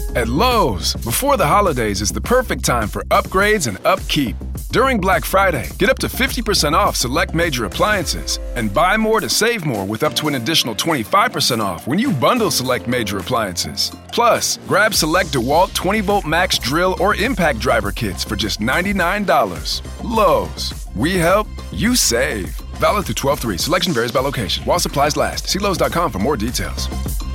At Lowe's, before the holidays is the perfect time for upgrades and upkeep. During Black Friday, get up to 50% off select major appliances and buy more to save more with up to an additional 25% off when you bundle select major appliances. Plus, grab select DeWalt 20-volt max drill or impact driver kits for just $99. Lowe's. We help, you save. Valid through 12/3. Selection varies by location. While supplies last. See Lowe's.com for more details.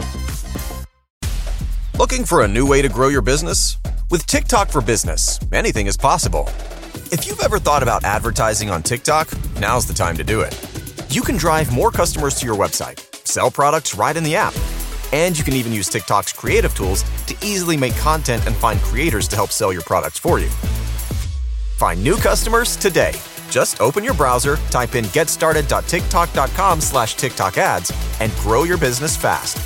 Looking for a new way to grow your business? With TikTok for Business, anything is possible. If you've ever thought about advertising on TikTok, now's the time to do it. You can drive more customers to your website, sell products right in the app, and you can even use TikTok's creative tools to easily make content and find creators to help sell your products for you. Find new customers today. Just open your browser, type in getstarted.tiktok.com/TikTok ads, and grow your business fast.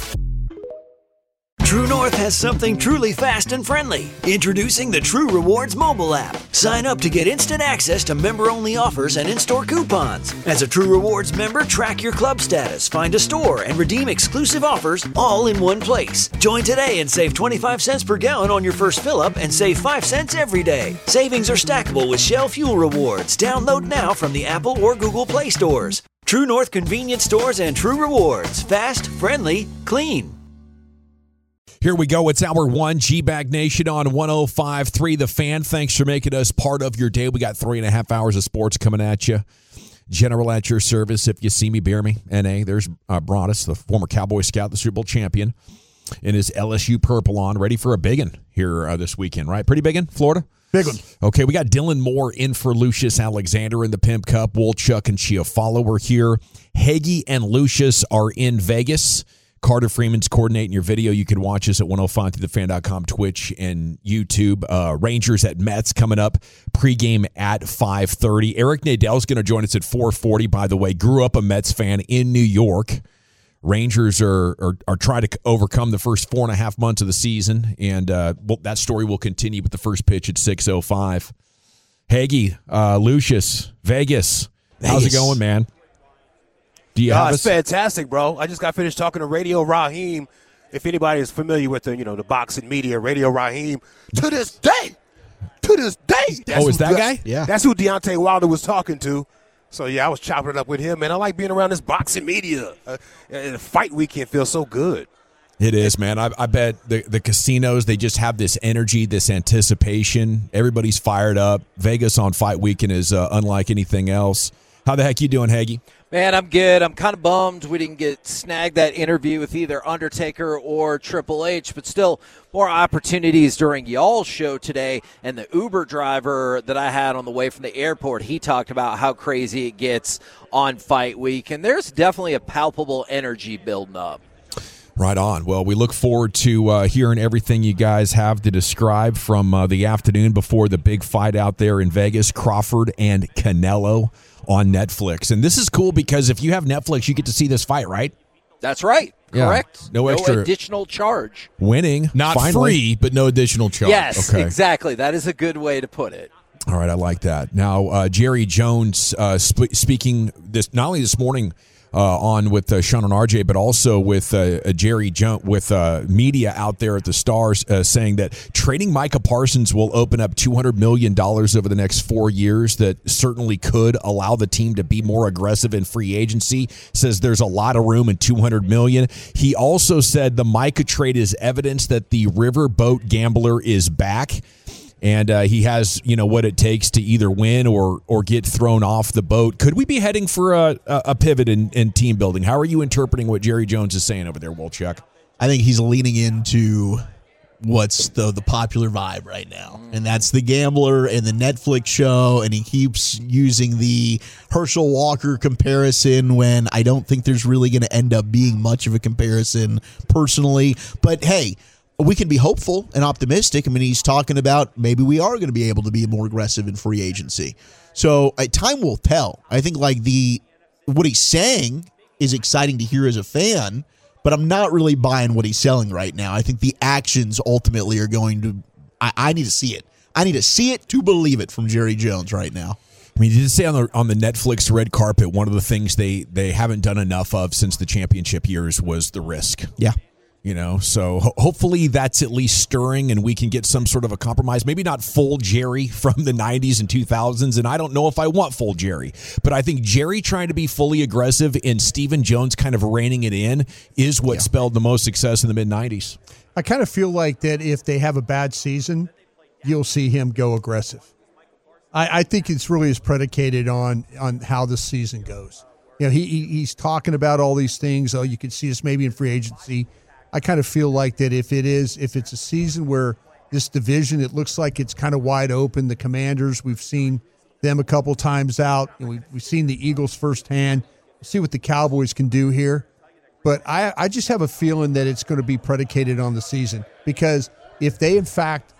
True North has something truly fast and friendly. Introducing the True Rewards mobile app. Sign up to get instant access to member-only offers and in-store coupons. As a True Rewards member, track your club status, find a store, and redeem exclusive offers all in one place. Join today and save 25 cents per gallon on your first fill-up and save 5 cents every day. Savings are stackable with Shell Fuel Rewards. Download now from the Apple or Google Play stores. True North convenience stores and True Rewards. Fast, friendly, clean. Here we go. It's hour one, G-Bag Nation on 105.3 The Fan. Thanks for making us part of your day. We got 3.5 hours of sports coming at you. General at your service. If you see me, bear me. N.A. There's Broadus, the former Cowboy Scout, the Super Bowl champion, in his LSU purple on, ready for a big one here this weekend, right? Pretty big one, Florida? Big one. Okay, we got Dylan Moore in for Lucius Alexander in the Pimp Cup. Wolchuk and Chiafalo are here. Hagee and Lucius are in Vegas. Carter Freeman's coordinating your video. You can watch us at 105thethefan.com, Twitch, and YouTube. Rangers at Mets coming up. Pregame at 5:30. Eric Nadell's going to join us at 4:40, by the way. Grew up a Mets fan in New York. Rangers are trying to overcome the first 4.5 months of the season, and that story will continue with the first pitch at 6:05. Hagee, Lucius, Vegas. How's it going, man? It's fantastic, bro. I just got finished talking to Radio Raheem. If anybody is familiar with the boxing media, Radio Raheem, to this day. Is that guy? Yeah. That's who Deontay Wilder was talking to. So, yeah, I was chopping it up with him, man. I like being around this boxing media. And the fight weekend feels so good. It is, man. I bet the casinos, they just have this energy, this anticipation. Everybody's fired up. Vegas on fight weekend is unlike anything else. How the heck you doing, Hagee? Man, I'm good. I'm kind of bummed we didn't get snagged that interview with either Undertaker or Triple H, but still more opportunities during y'all's show today. And the Uber driver that I had on the way from the airport, he talked about how crazy it gets on fight week. And there's definitely a palpable energy building up. Right on. Well, we look forward to hearing everything you guys have to describe from the afternoon before the big fight out there in Vegas, Crawford and Canelo on Netflix. And this is cool because if you have Netflix, you get to see this fight, right? That's right. Correct. Yeah. No extra additional charge. Winning. Not free, but no additional charge. Yes, exactly. That is a good way to put it. All right, I like that. Now, Jerry Jones speaking this not only this morning on with Sean and RJ, but also with Jerry Jones with media out there at the Stars saying that trading Micah Parsons will open up $200 million over the next 4 years. That certainly could allow the team to be more aggressive in free agency. Says there's a lot of room in $200 million. He also said the Micah trade is evidence that the riverboat gambler is back. And he has, what it takes to either win or get thrown off the boat. Could we be heading for a pivot in team building? How are you interpreting what Jerry Jones is saying over there, Wolchuk? I think he's leaning into what's the popular vibe right now, and that's the gambler and the Netflix show, and he keeps using the Herschel Walker comparison when I don't think there's really going to end up being much of a comparison personally. But, hey, we can be hopeful and optimistic. I mean, he's talking about maybe we are going to be able to be more aggressive in free agency. So time will tell. I think what he's saying is exciting to hear as a fan, but I'm not really buying what he's selling right now. I think the actions ultimately are going to I need to see it. I need to see it to believe it from Jerry Jones right now. I mean, you did say on the Netflix red carpet, one of the things they haven't done enough of since the championship years was the risk. Yeah. So hopefully that's at least stirring and we can get some sort of a compromise. Maybe not full Jerry from the 90s and 2000s, and I don't know if I want full Jerry. But I think Jerry trying to be fully aggressive and Stephen Jones kind of reining it in is what spelled the most success in the mid-90s. I kind of feel like that if they have a bad season, you'll see him go aggressive. I think it's really is predicated on how the season goes. He's talking about all these things. Oh, you can see us maybe in free agency. I kind of feel like that if it's a season where this division, it looks like it's kind of wide open. The Commanders, we've seen them a couple times out, and we've seen the Eagles firsthand. We'll see what the Cowboys can do here. But I just have a feeling that it's going to be predicated on the season, because if they, in fact,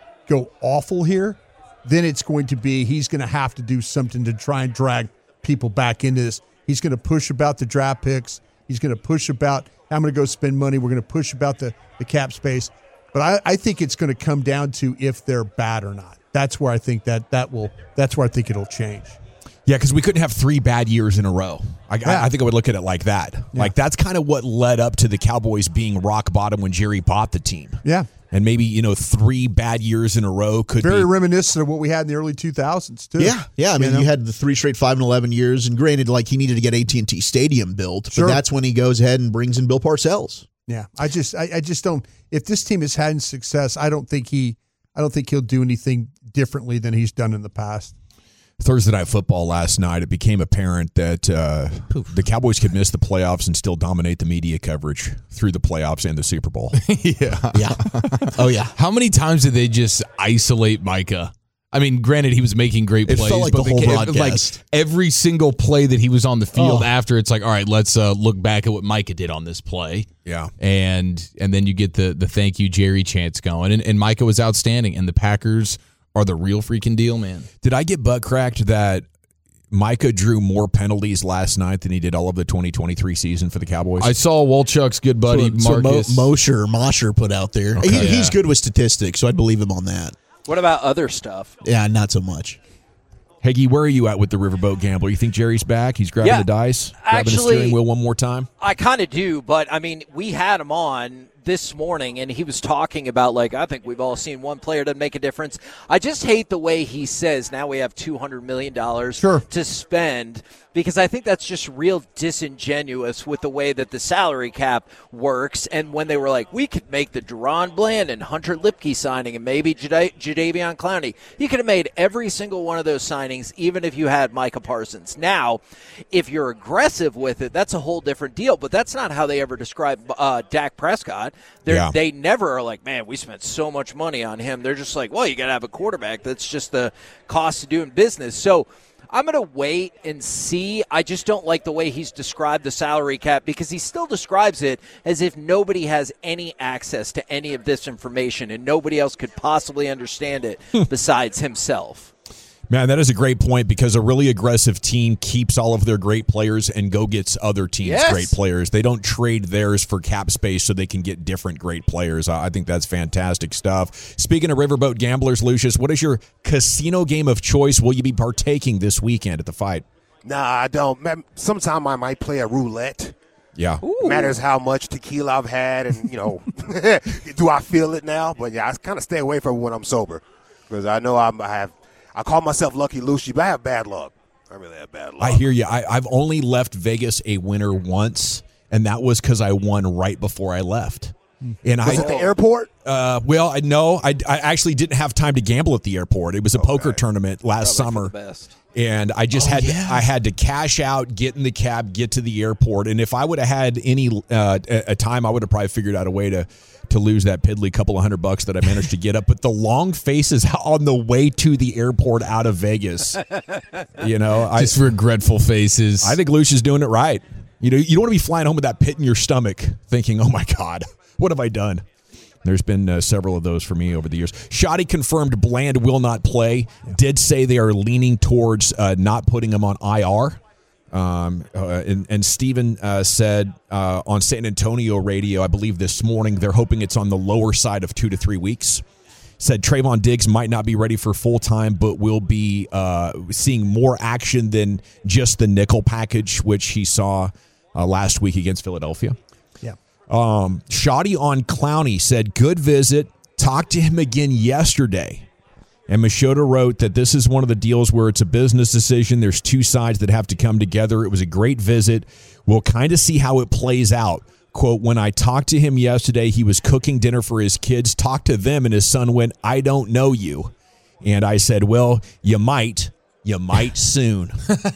go awful here, then it's going to be he's going to have to do something to try and drag people back into this. He's going to push about the draft picks. He's going to push about I'm going to go spend money. We're going to push about the cap space. But I think it's going to come down to if they're bad or not. That's where I think that's where I think it'll change. Yeah, because we couldn't have 3 bad years in a row. I think I would look at it like that. Yeah. Like that's kind of what led up to the Cowboys being rock bottom when Jerry bought the team. Yeah. And maybe, 3 bad years in a row could be. Very be reminiscent of what we had in the early 2000s, too. Yeah. I mean, you had the 3 straight 5-11 years, and granted, he needed to get AT&T Stadium built, but that's when he goes ahead and brings in Bill Parcells. Yeah, I just don't. If this team has had success, I don't think he'll do anything differently than he's done in the past. Thursday Night Football last night, it became apparent that the Cowboys could miss the playoffs and still dominate the media coverage through the playoffs and the Super Bowl. Yeah. Oh, yeah. How many times did they just isolate Micah? I mean, granted, he was making great plays. It felt like but the whole broadcast. Like every single play that he was on the field after, it's like, all right, let's look back at what Micah did on this play. Yeah. And then you get the thank you, Jerry chants going. And Micah was outstanding, and the Packers are the real freaking deal, man. Did I get butt cracked that Micah drew more penalties last night than he did all of the 2023 season for the Cowboys? I saw Wolchuk's good buddy, Marcus. Mosher put out there. Okay, he's good with statistics, so I'd believe him on that. What about other stuff? Yeah, not so much. Heggie, where are you at with the Riverboat Gambler? You think Jerry's back? He's grabbing the dice? Grabbing the steering wheel one more time? I kind of do, but, I mean, we had him on this morning, and he was talking about, I think we've all seen one player to make a difference. I just hate the way he says, now we have $200 million to spend, because I think that's just real disingenuous with the way that the salary cap works. And when they were like, we could make the Deron Bland and Hunter Lipke signing and maybe Jadeveon Clowney. You could have made every single one of those signings, even if you had Micah Parsons. Now, if you're aggressive with it, that's a whole different deal, but that's not how they ever describe Dak Prescott. They never are like, man, we spent so much money on him. They're just like, well, you got to have a quarterback. That's just the cost of doing business. So I'm going to wait and see. I just don't like the way he's described the salary cap, because he still describes it as if nobody has any access to any of this information and nobody else could possibly understand it besides himself. Man, that is a great point, because a really aggressive team keeps all of their great players and go gets other teams' great players. They don't trade theirs for cap space so they can get different great players. I think that's fantastic stuff. Speaking of Riverboat Gamblers, Lucius, what is your casino game of choice? Will you be partaking this weekend at the fight? Nah, I don't. Sometime I might play a roulette. Yeah. Ooh. Matters how much tequila I've had and, do I feel it now? But, yeah, I kind of stay away from it when I'm sober, because I know I call myself Lucky Lucy, but I have bad luck. I really have bad luck. I hear you. I've only left Vegas a winner once, and that was because I won right before I left. And was it the airport? Well, I actually didn't have time to gamble at the airport. It was a poker tournament last summer. And I just had to cash out, get in the cab, get to the airport. And if I would have had any a time, I would have probably figured out a way to lose that piddly couple of $100 that I managed to get up. But the long faces on the way to the airport out of Vegas, just regretful faces. I think Lucius is doing it right. You don't want to be flying home with that pit in your stomach thinking, oh my God, what have I done? There's been several of those for me over the years. Shoddy confirmed Bland will not play. Did say they are leaning towards not putting him on IR. And Steven said on San Antonio radio, I believe this morning, they're hoping it's on the lower side of 2 to 3 weeks. Said Trayvon Diggs might not be ready for full-time, but will be seeing more action than just the nickel package, which he saw last week against Philadelphia. Yeah. Shoddy on Clowney said, good visit. Talked to him again yesterday. And Machota wrote that this is one of the deals where it's a business decision. There's two sides that have to come together. It was a great visit. We'll kind of see how it plays out. Quote, when I talked to him yesterday, he was cooking dinner for his kids, talked to them, and his son went, I don't know you. And I said, well, you might soon.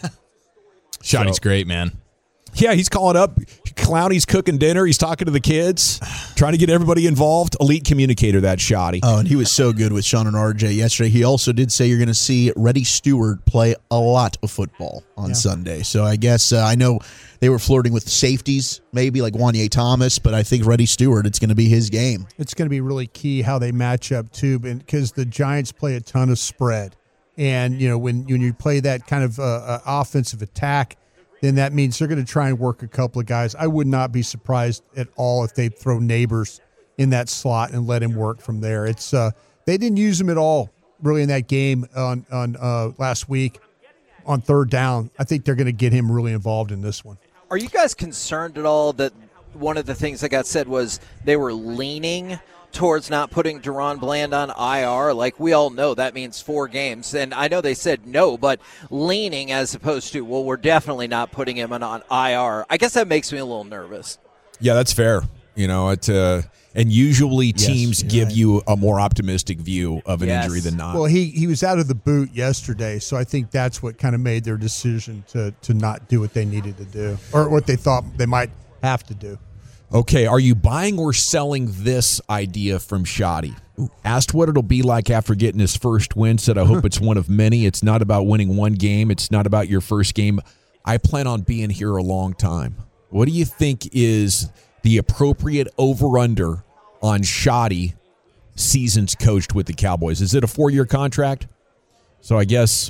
Shoddy's great, man. Yeah, he's calling up. Clowney's cooking dinner. He's talking to the kids, trying to get everybody involved. Elite communicator, that Shoddy. Oh, and he was so good with Sean and RJ yesterday. He also did say you're going to see Reddy Stewart play a lot of football on Sunday. So I guess I know they were flirting with safeties, maybe like Wanye Thomas, but I think Reddy Stewart, it's going to be his game. It's going to be really key how they match up, too, because the Giants play a ton of spread. And, you know, when you play that kind of offensive attack, then that means they're going to try and work a couple of guys. I would not be surprised at all if they throw Neighbors in that slot and let him work from there. It's they didn't use him at all really in that game on last week on third down. I think they're going to get him really involved in this one. Are you guys concerned at all that one of the things that got said was they were leaning towards not putting Deron Bland on IR? Like, we all know that means 4 games. And I know they said no, but leaning as opposed to, well, we're definitely not putting him on IR. I guess that makes me a little nervous. Yeah, that's fair. You know, and usually teams give you a more optimistic view of an injury than not. Well, he was out of the boot yesterday, so I think that's what kind of made their decision to not do what they needed to do or what they thought they might have to do. Okay, are you buying or selling this idea from Shoddy? Asked what it'll be like after getting his first win, said, I hope it's one of many. It's not about winning one game. It's not about your first game. I plan on being here a long time. What do you think is the appropriate over-under on Shoddy seasons coached with the Cowboys? Is it a 4-year contract? So I guess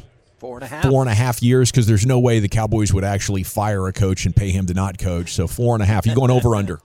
4.5 years, because there's no way the Cowboys would actually fire a coach and pay him to not coach. So 4.5. You going over-under?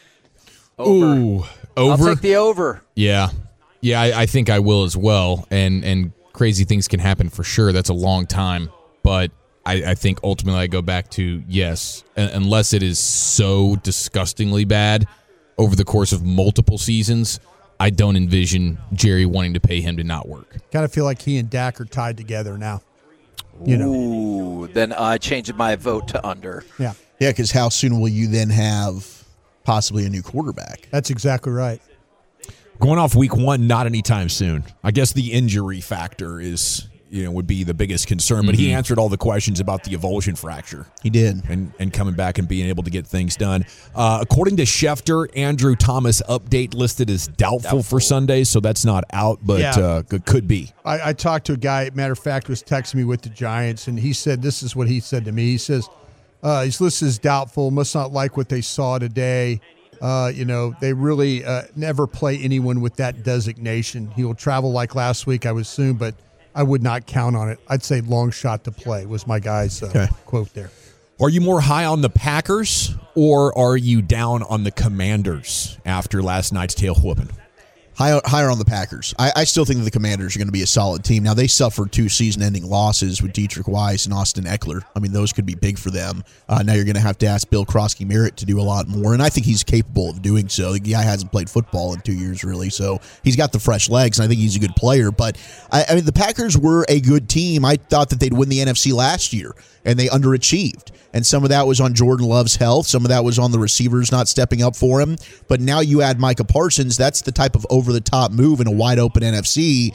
Ooh, over. I'll take the over. Yeah, I think I will as well. And crazy things can happen for sure. That's a long time, but I think ultimately I go back to yes, unless it is so disgustingly bad over the course of multiple seasons. I don't envision Jerry wanting to pay him to not work. Kind of feel like he and Dak are tied together now. You know. Ooh, then I changed my vote to under. Yeah, because how soon will you then have possibly a new quarterback? That's exactly right. Going off week 1, not anytime soon. I guess the injury factor is, would be the biggest concern. But he answered all the questions about the avulsion fracture. He did. And coming back and being able to get things done. According to Schefter, Andrew Thomas update listed as doubtful for Sunday, so that's not out, but could be. I talked to a guy, matter of fact, was texting me with the Giants, and he said, this is what he said to me. He says, he's listed as doubtful, must not like what they saw today. They really never play anyone with that designation. He will travel like last week, I would assume, but I would not count on it. I'd say long shot to play was my guy's quote there. Are you more high on the Packers or are you down on the Commanders after last night's tail whooping? Higher on the Packers. I still think that the Commanders are going to be a solid team. Now, they suffered 2 season-ending losses with Dietrich Weiss and Austin Eckler. I mean, those could be big for them. Now you're going to have to ask Bill Krosky-Merritt to do a lot more, and I think he's capable of doing so. The guy hasn't played football in 2 years, really, so he's got the fresh legs, and I think he's a good player. But, I mean, the Packers were a good team. I thought that they'd win the NFC last year, and they underachieved. And some of that was on Jordan Love's health. Some of that was on the receivers not stepping up for him. But now you add Micah Parsons. That's the type of over-the-top move in a wide-open NFC.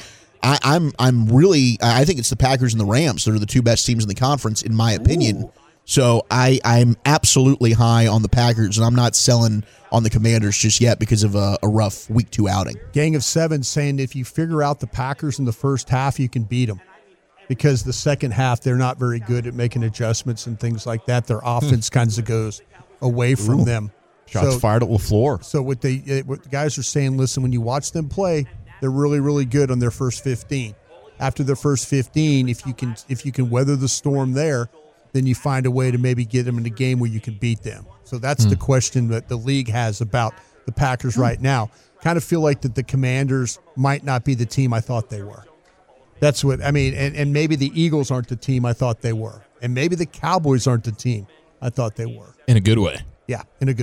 I think it's the Packers and the Rams that are the 2 best teams in the conference, in my opinion. Ooh. So I'm absolutely high on the Packers, and I'm not selling on the Commanders just yet because of a rough Week 2 outing. Gang of 7 saying if you figure out the Packers in the first half, you can beat them. Because the second half, they're not very good at making adjustments and things like that. Their offense kind of goes away from them. Shots fired at LaFleur. So what the guys are saying, listen, when you watch them play, they're really, really good on their first 15. After their first 15, if you can weather the storm there, then you find a way to maybe get them in a game where you can beat them. So that's the question that the league has about the Packers right now. Kind of feel like that the Commanders might not be the team I thought they were. That's what I mean, and maybe the Eagles aren't the team I thought they were, and maybe the Cowboys aren't the team I thought they were. In a good way. Yeah, in a good way.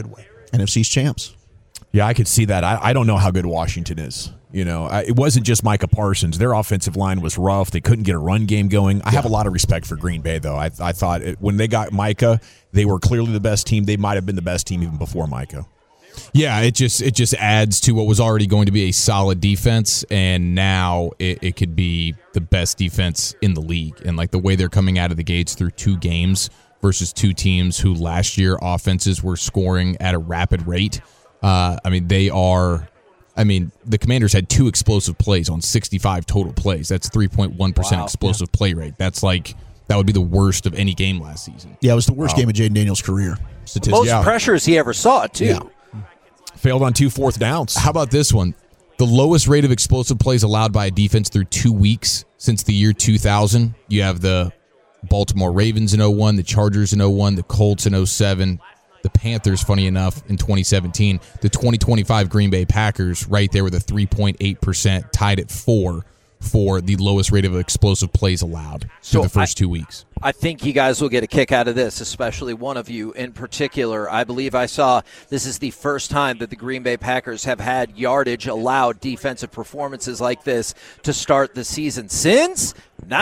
NFC's champs. Yeah, I could see that. I don't know how good Washington is. It wasn't just Micah Parsons. Their offensive line was rough. They couldn't get a run game going. I have a lot of respect for Green Bay, though. I thought when they got Micah, they were clearly the best team. They might have been the best team even before Micah. Yeah, it just adds to what was already going to be a solid defense, and now it could be the best defense in the league. And like the way they're coming out of the gates through 2 games versus 2 teams who last year offenses were scoring at a rapid rate. The Commanders had 2 explosive plays on 65 total plays. That's 3.1% explosive play rate. That's that would be the worst of any game last season. Yeah, it was the worst game of Jaden Daniels' career. Most pressures he ever saw, too. Yeah. Failed on 2 4th downs. How about this one? The lowest rate of explosive plays allowed by a defense through 2 weeks since the year 2000. You have the Baltimore Ravens in 01, the Chargers in 01, the Colts in 07, the Panthers, funny enough, in 2017. The 2025 Green Bay Packers right there with a 3.8%, tied at 4 for the lowest rate of explosive plays allowed through the first 2 weeks. I think you guys will get a kick out of this, especially one of you in particular. I believe I saw this is the first time that the Green Bay Packers have had yardage allowed defensive performances like this to start the season since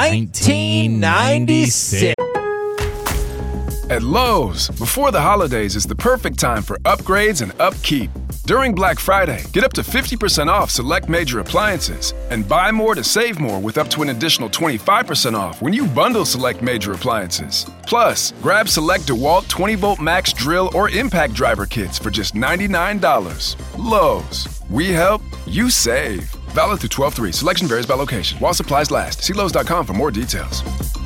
1996. At Lowe's, before the holidays is the perfect time for upgrades and upkeep. During Black Friday, get up to 50% off select major appliances and buy more to save more with up to an additional 25% off when you bundle select major appliances. Plus, grab select DeWalt 20-volt max drill or impact driver kits for just $99. Lowe's. We help, you save. Valid through 12/3. Selection varies by location. While supplies last. See Lowe's.com for more details.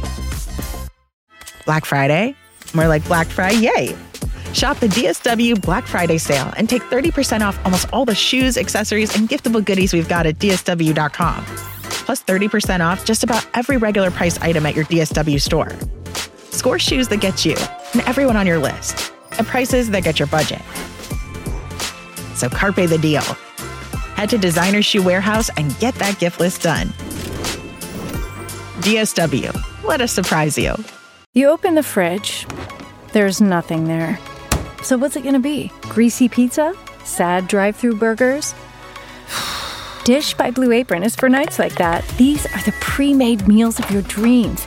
Black Friday? More like Black Friday. Shop the DSW Black Friday sale and take 30% off almost all the shoes, accessories, and giftable goodies we've got at DSW.com. Plus 30% off just about every regular price item at your DSW store. Score shoes that get you and everyone on your list at prices that get your budget. So carpe the deal. Head to Designer Shoe Warehouse and get that gift list done. DSW. Let us surprise you. You open the fridge, there's nothing there. So what's it gonna be? Greasy pizza? Sad drive-through burgers? Dish by Blue Apron is for nights like that. These are the pre-made meals of your dreams.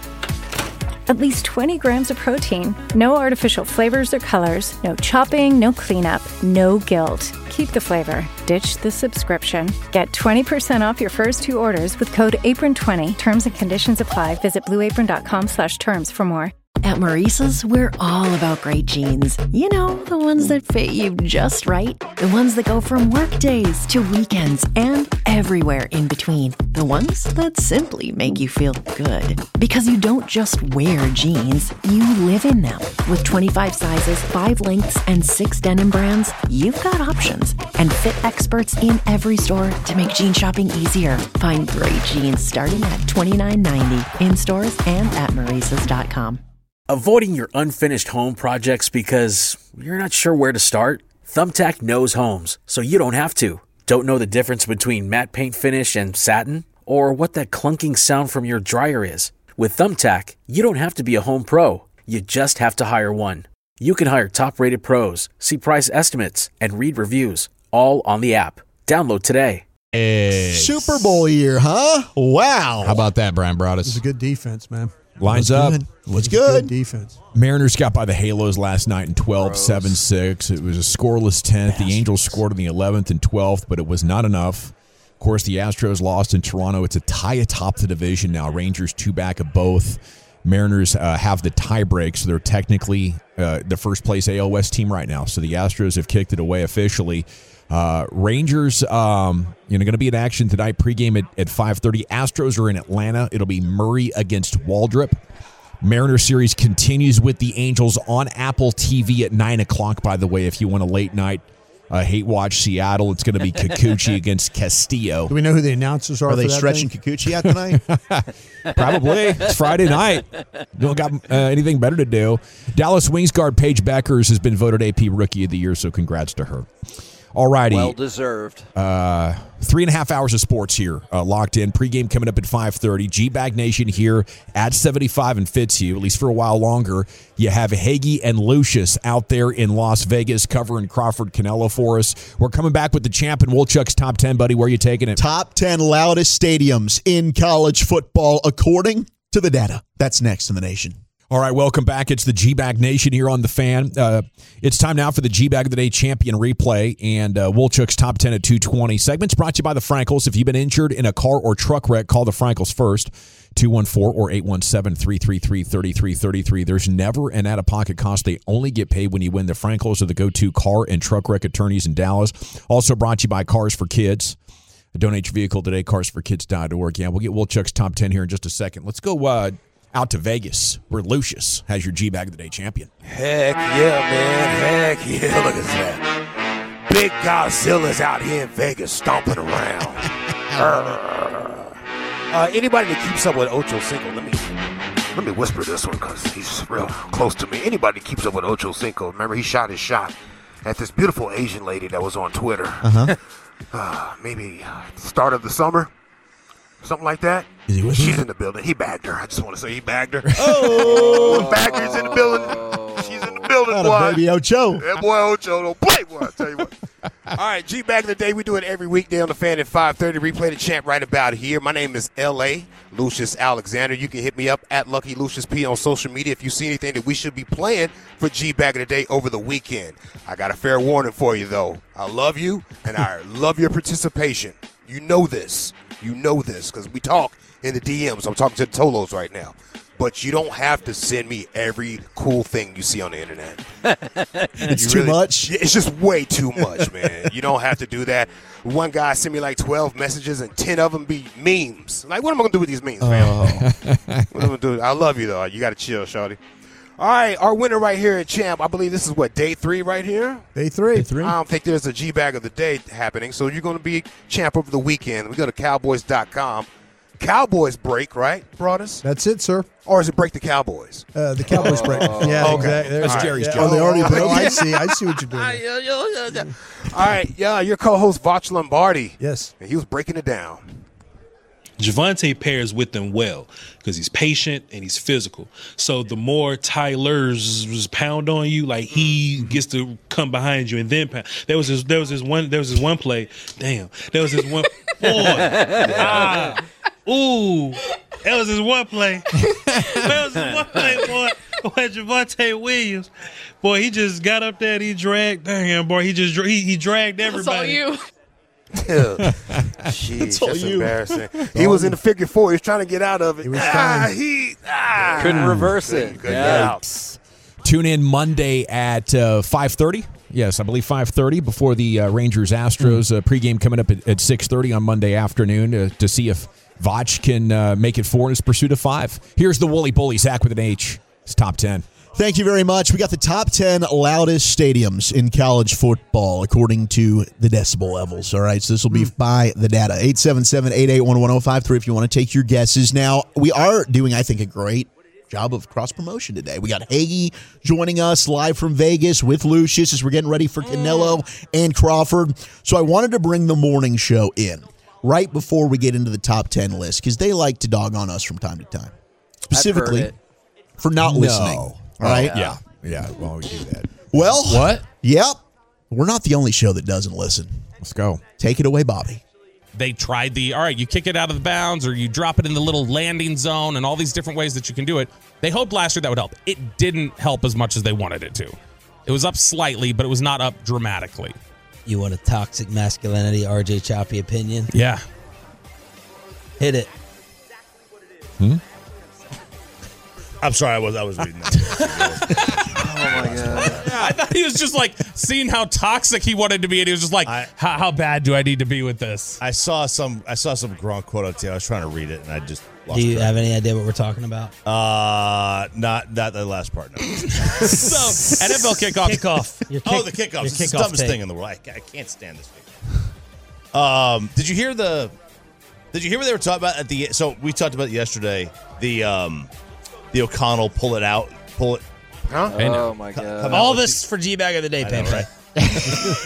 At least 20 grams of protein, no artificial flavors or colors, no chopping, no cleanup, no guilt. Keep the flavor. Ditch the subscription. Get 20% off your first 2 orders with code APRON20. Terms and conditions apply. Visit blueapron.com/terms for more. At Maurice's, we're all about great jeans. You know, the ones that fit you just right. The ones that go from work days to weekends and everywhere in between. The ones that simply make you feel good. Because you don't just wear jeans, you live in them. With 25 sizes, 5 lengths, and 6 denim brands, you've got options. And fit experts in every store to make jean shopping easier. Find great jeans starting at $29.90 in stores and at Maurice's.com. Avoiding your unfinished home projects because you're not sure where to start? Thumbtack knows homes, so you don't have to. Don't know the difference between matte paint finish and satin? Or what that clunking sound from your dryer is? With Thumbtack, you don't have to be a home pro. You just have to hire one. You can hire top-rated pros, see price estimates, and read reviews, all on the app. Download today. Super Bowl year, huh? Wow. How about that, Brian Broaddus? It's a good defense, man. Lines up. What's good? Defense. Mariners got by the Halos last night in 12, 7-6. It was a scoreless 10th. The Angels scored in the 11th and 12th, but it was not enough. Of course, the Astros lost in Toronto. It's a tie atop the division now. Rangers 2 back of both. Mariners have the tie break, so they're technically the first place AL West team right now. So the Astros have kicked it away officially. Rangers, going to be in action tonight. Pregame at 5:30. Astros are in Atlanta. It'll be Murray against Waldrop. Mariner series continues with the Angels on Apple TV at 9 o'clock, by the way, if you want a late night hate watch Seattle. It's going to be Kikuchi against Castillo. Do we know who the announcers are? Are they stretching Kikuchi out tonight? Probably. It's Friday night. Don't got anything better to do. Dallas Wings guard Paige Beckers has been voted AP Rookie of the Year, so congrats to her. All righty. Well deserved. 3.5 hours of sports here, locked in. Pregame coming up at 5:30. G-Bag Nation here at 75 and Fitzhugh, at least for a while longer. You have Hagee and Lucius out there in Las Vegas covering Crawford Canelo for us. We're coming back with the champ and Wolchuk's top 10, buddy. Where are you taking it? Top 10 loudest stadiums in college football according to the data. That's next in the nation. All right, welcome back. It's the G-Bag Nation here on The Fan. It's time now for the G-Bag of the Day Champion Replay and Wolchuk's Top 10 at 2:20. Segments brought to you by the Frankels. If you've been injured in a car or truck wreck, call the Frankels first, 214 or 817-333-3333. There's never an out-of-pocket cost. They only get paid when you win. The Frankels are the go-to car and truck wreck attorneys in Dallas. Also brought to you by Cars for Kids. Donate your vehicle today, carsforkids.org. Yeah, we'll get Wolchuk's Top 10 here in just a second. Let's go out to Vegas, where Lucius has your G-Bag of the Day champion. Heck yeah, man. Heck yeah. Look at that. Big Godzilla's out here in Vegas stomping around. Anybody that keeps up with Ocho Cinco, let me whisper this one because he's real close to me. Anybody that keeps up with Ocho Cinco, remember he shot his shot at this beautiful Asian lady that was on Twitter. Maybe start of the summer. Something like that. Is he with She's in the building. He bagged her. I just want to say he bagged her. Oh! Bagger's in the building. She's in the building, boy. Baby Ocho. That boy Ocho don't play, boy. I tell you what. All right, G-Bag of the Day. We do it every weekday on The Fan at 5:30. Replay the champ right about here. My name is L.A. Lucius Alexander. You can hit me up at Lucky Lucius P on social media if you see anything that we should be playing for G-Bag of the Day over the weekend. I got a fair warning for you, though. I love you, and I love your participation. You know this. You know this because we talk in the DMs. I'm talking to the Tolos right now. But you don't have to send me every cool thing you see on the internet. It's too much? It's just way too much, man. You don't have to do that. One guy sent me like 12 messages and 10 of them be memes. Like, what am I going to do with these memes, man? What am I going to do? I love you, though. You got to chill, shawty. All right, our winner right here at Champ, I believe this is what, day 3 right here? Day three. I don't think there's a G-Bag of the Day happening, so you're going to be Champ over the weekend. We go to Cowboys.com. Cowboys break, right, Broadus? That's it, sir. Or is it break the Cowboys? The Cowboys break. Yeah, okay. exactly. That's Jerry's job. Oh, they already broke. I see what you're doing. All right, yeah, your co-host, Vach Lombardi. Yes. And he was breaking it down. Javonte pairs with them well because he's patient and he's physical. So the more Tyler's pound on you, like he gets to come behind you and then pound. There was this one play. Damn. There was this one. Boy. Ooh. That was his one play. Boy. Boy, Javonte Williams. Boy, he just got up there and he dragged. Damn, boy, he dragged everybody. That's all you. Jeez, that's embarrassing. He was in the figure 4. He was trying to get out of it. He was trying. Couldn't reverse it. Couldn't get out. Tune in Monday at 5:30. Yes, I believe 5:30 before the Rangers-Astros pregame coming up at 6:30 on Monday afternoon to see if Vach can make it 4 in his pursuit of 5. Here's the Wooly Bully, Zach with an H. It's top 10. Thank you very much. We got the top 10 loudest stadiums in college football according to the decibel levels. All right, so this will be by the data. 877-881-1053 if you want to take your guesses. Now, we are doing, I think, a great job of cross-promotion today. We got Hagee joining us live from Vegas with Lucius as we're getting ready for Canelo and Crawford. So I wanted to bring the morning show in right before we get into the top 10 list because they like to dog on us from time to time. Specifically for not listening. All right? Yeah. Well, we do that. Well, What? Yep. We're not the only show that doesn't listen. Let's go. Take it away, Bobby. They tried all right, you kick it out of the bounds or you drop it in the little landing zone and all these different ways that you can do it. They hoped last year that would help. It didn't help as much as they wanted it to. It was up slightly, but it was not up dramatically. You want a toxic masculinity, RJ Choppy opinion? Yeah. Hit it. I'm sorry, I was reading that. Oh, my God. I thought he was just like seeing how toxic he wanted to be, and he was just like, how bad do I need to be with this? I saw some Gronk quote out there. I was trying to read it, and I just lost Do you track. have any idea what we're talking about? Not the last part, no. So, NFL kickoff. The kickoff. It's the dumbest thing in the world. I can't stand this thing. Did you hear what they were talking about at the? So we talked about it yesterday. The O'Connell pull it. Huh? Oh, my God. All this for G-Bag of the Day, Pam. Right?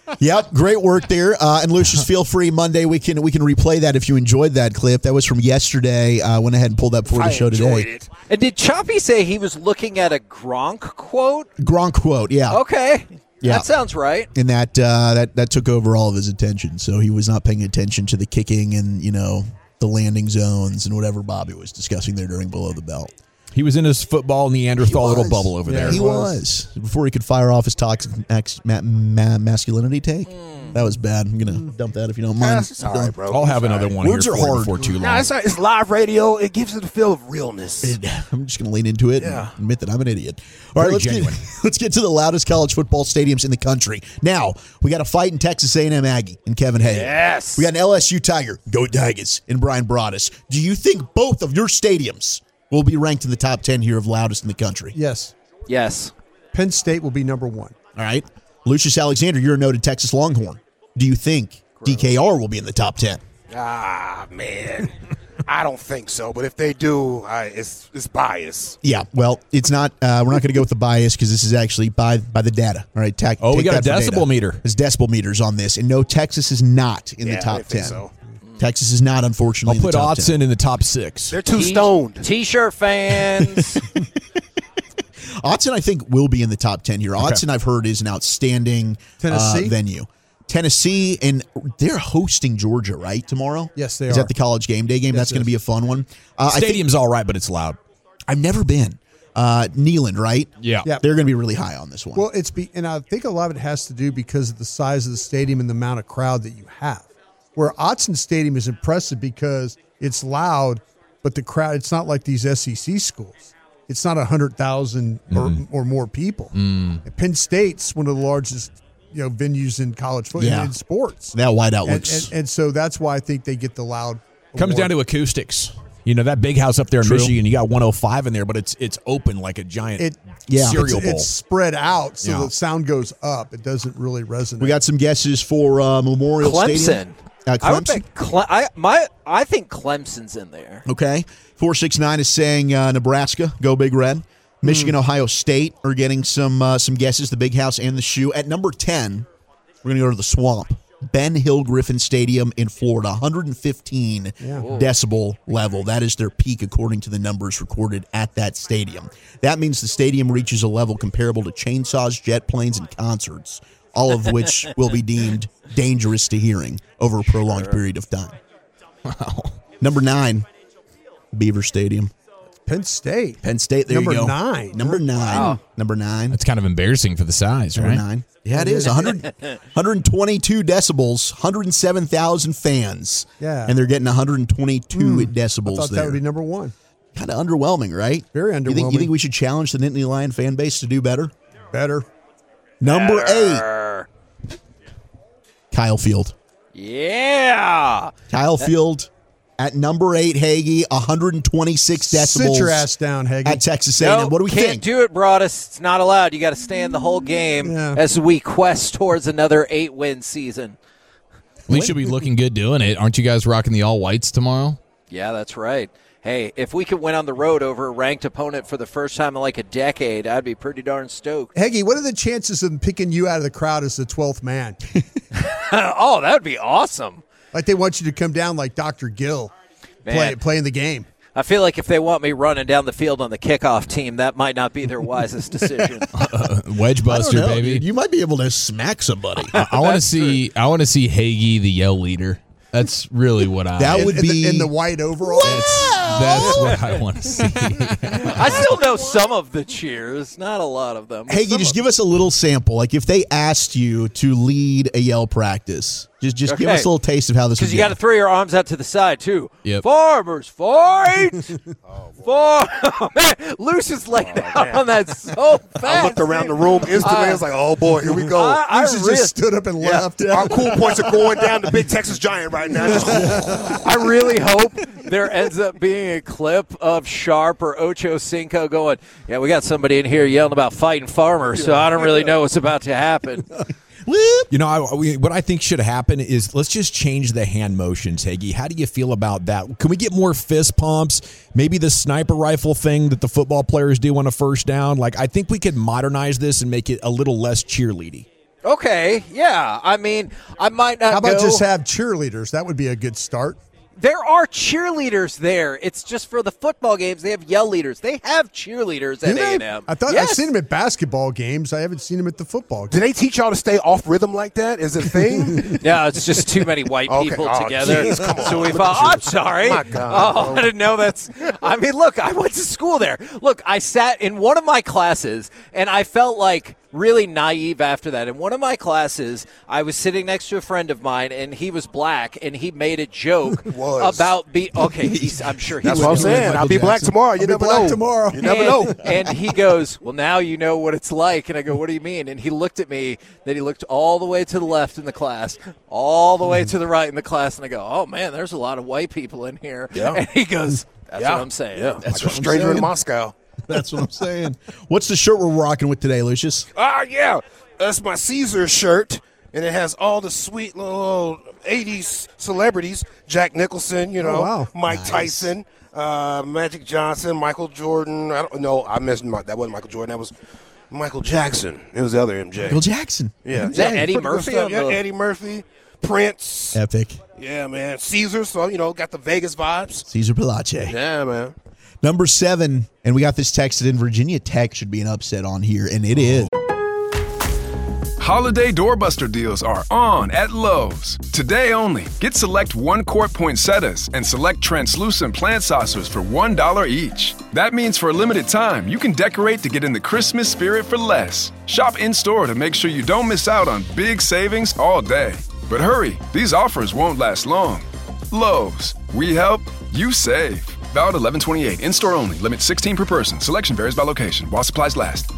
Yep, great work there. And Lucius, feel free Monday. We can replay that if you enjoyed that clip. That was from yesterday. Went ahead and pulled that for the show today. And did Choppy say he was looking at a Gronk quote? Gronk quote, yeah. Okay. Yeah. That sounds right. And that took over all of his attention. So he was not paying attention to the kicking and, the landing zones and whatever Bobby was discussing there during Below the Belt. He was in his football Neanderthal little bubble over there. He was. Before he could fire off his toxic masculinity take. That was bad. I'm going to dump that if you don't mind. It's all right, bro. I'll have another one Words here are for hard. before too long. Nah, it's live radio. It gives it a feel of realness. I'm just going to lean into it and admit that I'm an idiot. All right, let's get to the loudest college football stadiums in the country. Now, we got a fight in Texas A&M Aggie and Kevin Hay. Yes. We got an LSU Tiger, Go Tigers, and Brian Broaddus. Do you think both of your stadiums will be ranked in the top 10 here of loudest in the country? Yes. Yes. Penn State will be number 1. All right. Lucius Alexander, you're a noted Texas Longhorn. Do you think DKR will be in the top 10? Ah, man. I don't think so, but if they do, it's bias. Yeah, well, it's not. We're not going to go with the bias because this is actually by the data. All right, we got a decibel meter. There's decibel meters on this, and no, Texas is not in the top 10. So. Texas is not, unfortunately. I'll put in the top Autzen 10. in the top 6. They're too stoned. T-shirt fans. Autzen, I think, will be in the top 10 here. Autzen, I've heard, is an outstanding venue. Tennessee, and they're hosting Georgia, right, tomorrow? Yes, they are. Is that the College Game Day game? Yes, That's going to be a fun one. Stadium's all right, but it's loud. I've never been. Neyland, right? Yeah. They're going to be really high on this one. Well, and I think a lot of it has to do because of the size of the stadium and the amount of crowd that you have. Where Autzen Stadium is impressive because it's loud, but the crowd, it's not like these SEC schools. It's not 100,000 or more people. Penn State's one of the largest venues in college football in sports. That whiteout looks. And so that's why I think they get the loud. Comes down to acoustics. That big house up there in Michigan, you got 105 in there, but it's open like a giant cereal bowl. It's spread out, so the sound goes up. It doesn't really resonate. We got some guesses for Memorial Stadium. Clemson. I think Clemson's in there. Okay. 469 is saying Nebraska, go Big Red. Michigan, Ohio State are getting some guesses, the Big House and the Shoe. At number 10, we're going to go to the Swamp. Ben Hill Griffin Stadium in Florida, 115 decibel level. That is their peak according to the numbers recorded at that stadium. That means the stadium reaches a level comparable to chainsaws, jet planes, and concerts, all of which will be deemed dangerous to hearing over a prolonged period of time. Wow. Number 9, Beaver Stadium. Penn State. There Number you go. 9. Number 9. Wow. Number 9. That's kind of embarrassing for the size, right? Number 9. Yeah, it is. 122 decibels, 107,000 fans. Yeah. And they're getting 122 decibels I thought there. that would be number 1. Kind of underwhelming, right? Very underwhelming. You think we should challenge the Nittany Lion fan base to do better? Better. Number 8. Kyle Field. Yeah. Kyle Field at number 8, Hagee, 126 decibels. Sit your ass down, Hagee. At Texas A&M. Nope, What do we can't think? do it, Broaddus. It's not allowed. You got to stand the whole game as we quest towards another 8-win season. At least you'll be looking good doing it. Aren't you guys rocking the all whites tomorrow? Yeah, that's right. Hey, if we could win on the road over a ranked opponent for the first time in like a decade, I'd be pretty darn stoked. Hagee, what are the chances of them picking you out of the crowd as the 12th man? Oh, that would be awesome. Like they want you to come down like Dr. Gill, playing the game. I feel like if they want me running down the field on the kickoff team, that might not be their wisest decision. Wedge buster, baby. Dude. You might be able to smack somebody. I want to see. I want to see Hagee, the yell leader. That's really what I. That would be in the white overall. That's what I want to see. I still know some of the cheers, not a lot of them. Hagee, just give us a little sample. Like if they asked you to lead a yell practice, just give us a little taste of how this would Because you got to throw your arms out to the side, too. Yep. Farmers fight! Oh, man. Lucius laid out on that so fast. I looked around the room instantly. I was like, oh, boy, here we go. Lucius just stood up and left. Our cool points are going down to Big Texas Giant right now. I really hope there ends up being a clip of Sharp or Ocho Cinco going, yeah, we got somebody in here yelling about fighting farmers, so I don't really know what's about to happen. What I think should happen is let's just change the hand motions, Hagee. How do you feel about that? Can we get more fist pumps? Maybe the sniper rifle thing that the football players do on a first down? Like, I think we could modernize this and make it a little less cheerleady. Okay, yeah. I mean, I might not How about go. just have cheerleaders? That would be a good start. There are cheerleaders there. It's just for the football games. They have yell leaders. They have cheerleaders at A&M. I thought Yes. I've seen them at basketball games. I haven't seen them at the football games. Do they teach y'all to stay off rhythm like that? Is it a thing? Yeah, it's just too many white Okay. people Oh, together. geez, come So on. we Look thought, at you. I'm sorry. My God. Oh, I didn't know that's. I mean, look, I went to school there. Look, I sat in one of my classes, and I felt like really naive after that. In one of my classes, I was sitting next to a friend of mine, and he was black, and he made a joke about I'm sure he That's was what I'm saying. I'll be black tomorrow. You never know. Tomorrow. You never know. And he goes, well, now you know what it's like. And I go, what do you mean? And he looked at me. Then he looked all the way to the left in the class, all the way to the right in the class. And I go, oh, man, there's a lot of white people in here. Yeah. And he goes, that's Yeah. what I'm saying. Yeah. That's Like a what I'm stranger in saying. Moscow. That's what I'm saying. What's the shirt we're rocking with today, Lucius? Yeah. That's my Caesar shirt, and it has all the sweet little 80s celebrities. Jack Nicholson, Oh, wow. Mike Nice. Tyson, Magic Johnson, Michael Jordan. I don't know. I missed that wasn't Michael Jordan. That was Michael Jackson. It was the other MJ. Michael Jackson. Yeah. Is that Yeah, Eddie pretty good Murphy stuff. on Yeah, the- Eddie Murphy, Prince. Epic. Yeah, man. Caesar, so, got the Vegas vibes. Caesar Palace. Yeah, man. Number 7, and we got this texted in. Virginia Tech should be an upset on here, and it is. Holiday doorbuster deals are on at Lowe's. Today only, get select 1-quart poinsettias and select translucent plant saucers for $1 each. That means for a limited time, you can decorate to get in the Christmas spirit for less. Shop in-store to make sure you don't miss out on big savings all day. But hurry, these offers won't last long. Lowe's, we help, you save. Valid 11/28, in-store only, limit 16 per person. Selection varies by location, while supplies last.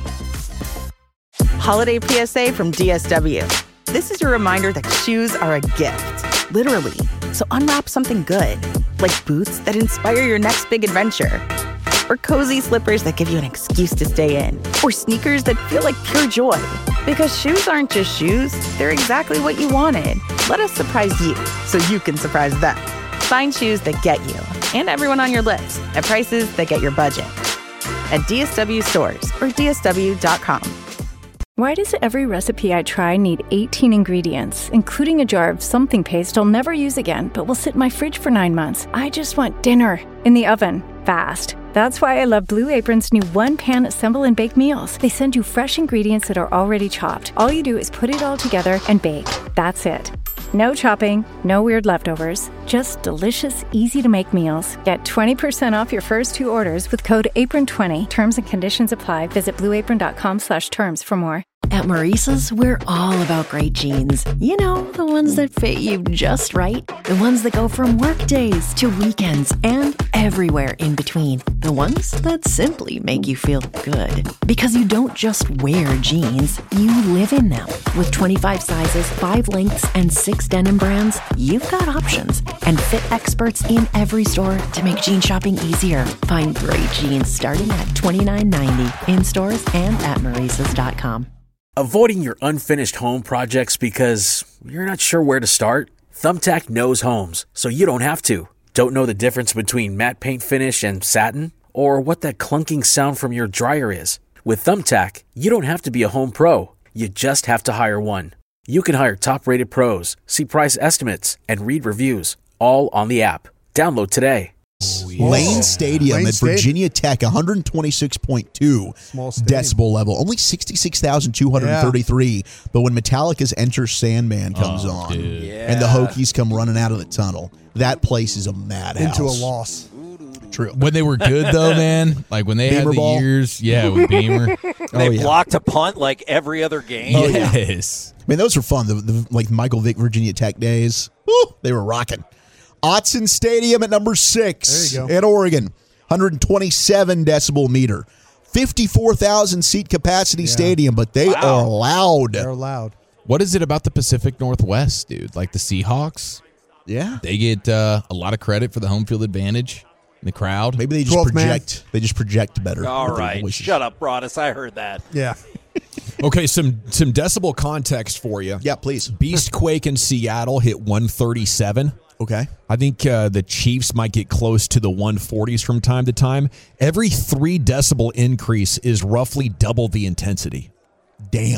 Holiday PSA from DSW. This is your reminder that shoes are a gift, literally. So unwrap something good, like boots that inspire your next big adventure, or cozy slippers that give you an excuse to stay in, or sneakers that feel like pure joy. Because shoes aren't just shoes, they're exactly what you wanted. Let us surprise you so you can surprise them. Find shoes that get you and everyone on your list at prices that get your budget. At DSW stores or DSW.com. Why does every recipe I try need 18 ingredients, including a jar of something paste I'll never use again, but will sit in my fridge for 9 months? I just want dinner in the oven, fast. That's why I love Blue Apron's new one-pan assemble and bake meals. They send you fresh ingredients that are already chopped. All you do is put it all together and bake. That's it. No chopping, no weird leftovers, just delicious, easy-to-make meals. Get 20% off your first 2 orders with code APRON20. Terms and conditions apply. Visit blueapron.com/terms for more. At Maurice's, we're all about great jeans. You know, the ones that fit you just right. The ones that go from work days to weekends and everywhere in between. The ones that simply make you feel good. Because you don't just wear jeans, you live in them. With 25 sizes, 5 lengths, and 6 denim brands, you've got options. And fit experts in every store to make jean shopping easier. Find great jeans starting at $29.90 in stores and at Maurice's.com. Avoiding your unfinished home projects because you're not sure where to start? Thumbtack knows homes, so you don't have to. Don't know the difference between matte paint finish and satin? Or what that clunking sound from your dryer is? With Thumbtack, you don't have to be a home pro. You just have to hire one. You can hire top-rated pros, see price estimates, and read reviews, all on the app. Download today. Lane Stadium Lane at Stadium. Virginia Tech, 126.2 Small stadium. decibel level, only 66,233. But when Metallica's Enter Sandman comes on and the Hokies come running out of the tunnel, that place is a madhouse. Into a loss. True. When they were good, though, man, like when they Beamer had the ball? years, with Beamer. They blocked a punt like every other game. Oh, yeah. Yes. I mean, those were fun. The like Michael Vick Virginia Tech days. Woo, they were rocking. Autzen Stadium at number 6 There you go. at Oregon, 127 decibel meter, 54,000 seat capacity stadium, but they are loud. They're loud. What is it about the Pacific Northwest, dude? Like the Seahawks? Yeah, They get a lot of credit for the home field advantage in the crowd. maybe they just 12th man. project. They just project better. All with their right. voices. Shut up, Broadus. I heard that. Yeah. Okay, some decibel context for you. Yeah, please. Beastquake in Seattle hit 137. Okay. I think the Chiefs might get close to the 140s from time to time. Every 3 decibel increase is roughly double the intensity. Damn.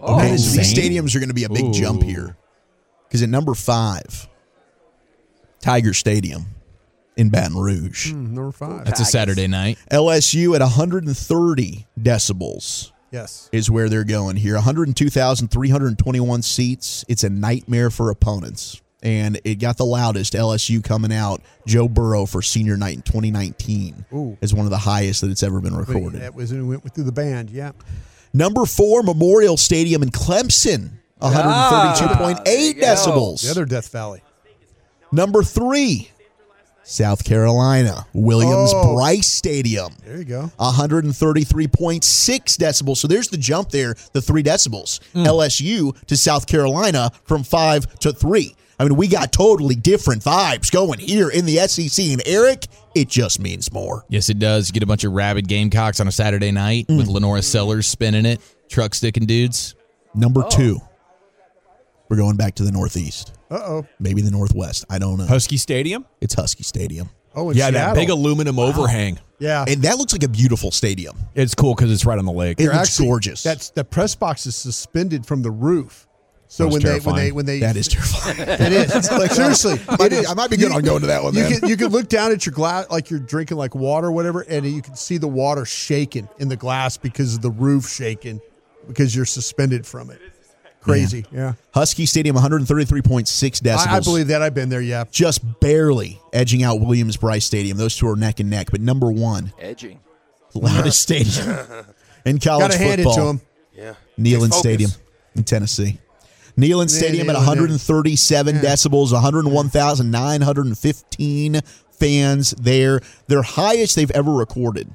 Okay, so these stadiums are going to be a big jump here. Because at number 5, Tiger Stadium in Baton Rouge. Number 5. That's a Saturday night. LSU at 130 decibels. Yes. Is where they're going here. 102,321 seats. It's a nightmare for opponents. And it got the loudest. LSU coming out. Joe Burrow for senior night in 2019 is one of the highest that it's ever been recorded. That was went through the band, yeah. Number 4, Memorial Stadium in Clemson. 132.8 decibels. The other Death Valley. Number 3, South Carolina, Williams-Brice Stadium. There you go. 133.6 decibels. So there's the jump there, the 3 decibels. LSU to South Carolina from 5 to 3. I mean, we got totally different vibes going here in the SEC. And Eric, it just means more. Yes, it does. You get a bunch of rabid Gamecocks on a Saturday night with Lenora Sellers spinning it, truck sticking dudes. Number 2, we're going back to the Northeast. Uh-oh. Maybe the Northwest. I don't know. Husky Stadium? It's Husky Stadium. Oh, in yeah, Seattle. that big aluminum overhang. Yeah. And that looks like a beautiful stadium. It's cool because it's right on the lake. It looks gorgeous. The press box is suspended from the roof. So when they that is terrifying. It is. Seriously, it is. I might be good on going to that one. You can look down at your glass like you're drinking like water or whatever, and you can see the water shaking in the glass because of the roof shaking because you're suspended from it. Crazy, yeah. Husky Stadium, 133.6 decibels. I believe that. I've been there, yeah. Just barely edging out Williams-Brice Stadium. Those two are neck and neck. But number 1, edging, loudest stadium in college Gotta football. hand it to him. Yeah. Neyland Stadium in Tennessee. Neyland Stadium at 137 decibels, 101,915 fans there. Their highest they've ever recorded,